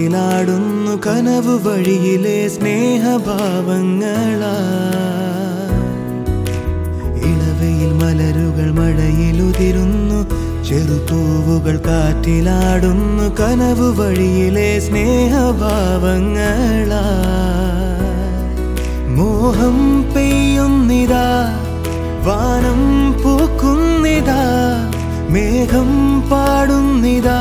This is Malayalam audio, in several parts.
കാറ്റിലാടുന്നു കനവു വഴിയിലെ സ്നേഹഭാവങ്ങളാ. ഇളവയിൽ മലരുകൾ മഴയിലുതിരുന്നു, ചെറുപൂവുകൾ കാറ്റിലാടുന്നു കനവു വഴിയിലെ സ്നേഹഭാവങ്ങളാ. മോഹം പെയ്യുന്നിതാ, വാനം പൂക്കുന്നിതാ, മേഘം പാടുന്നിതാ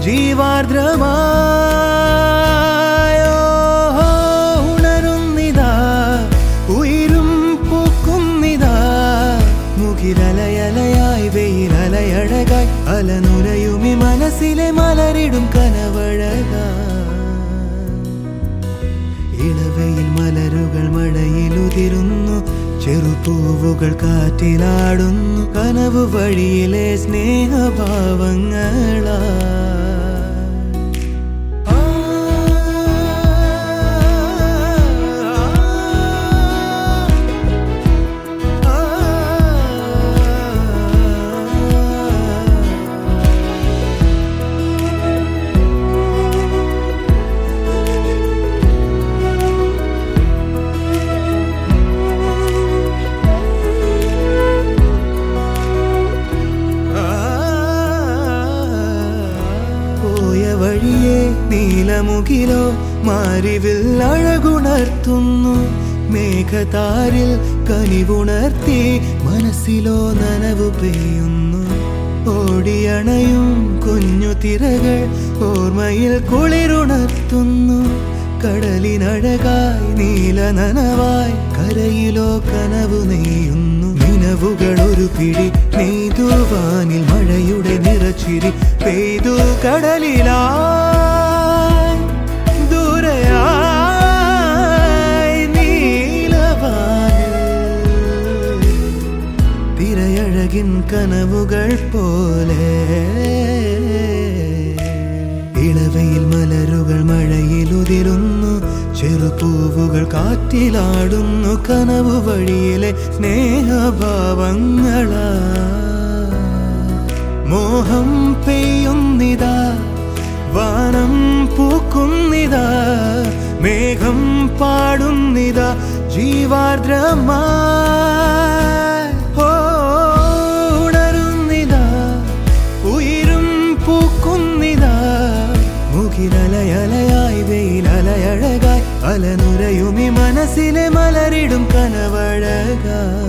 ജീവാർദ്രമായോ. ഉണരുന്നിതാ, ഉയരും പൂക്കുന്നിതാ, മുകിലലയലയായി വെയിലലയഴകായി അലനുരയുമി മനസ്സിലെ മലരിടും കനവഴകാ. ഇളവയിൽ മലരുകൾ മഴയിലുതിരുന്നു, ചെറുപൂവുകൾ കാറ്റിലാടുന്നു കനവു വഴിയിലെ സ്നേഹഭാവങ്ങളാ. വഴിയേ നീലമുകിലോ മാരിവിൽ അഴകുണർത്തുന്നു, മേഘതാരിൽ കനിവുണർത്തി മനസ്സിലോ നനവു പെയ്യുന്നു. ഓടിയണയും കുഞ്ഞു തിരകൾ ഓർമ്മയിൽ കുളിരുണർത്തുന്നു, കടലിനഴകായി നീല നനവായി കരയിലോ കനവു നെയ്യുന്നു. നിലവുകൾ ഒരു പിടി നെയ്തുവാനിൽ മഴയുടെ നിറച്ചിരി പെയ്തു കടലിലായി ദൂരയായി നീലവാനിൽ തിരയഴകിൻ കനവുകൾ പോലെ. ഇളവയിൽ മലരുകൾ മഴയിലുതിരുന്നു, ചെറുപൂവുകൾ കാറ്റിലാടുന്നു കനവു വഴിയിലെ സ്നേഹഭാവങ്ങളാ. മോഹം പെയ്യുന്നിതാ, വാനം പൂക്കുന്നിതാ, മേഘം പാടുന്നിതാ ജീവാർദ്രമായി. ഉണരുന്നിതാ, ഉയരും പൂക്കുന്നിതാ, മുകിലലയലയായി വെയിലലയഴകായി അലനുരയുമി മനസ്സിലെ മലരിടും കനവഴകാ.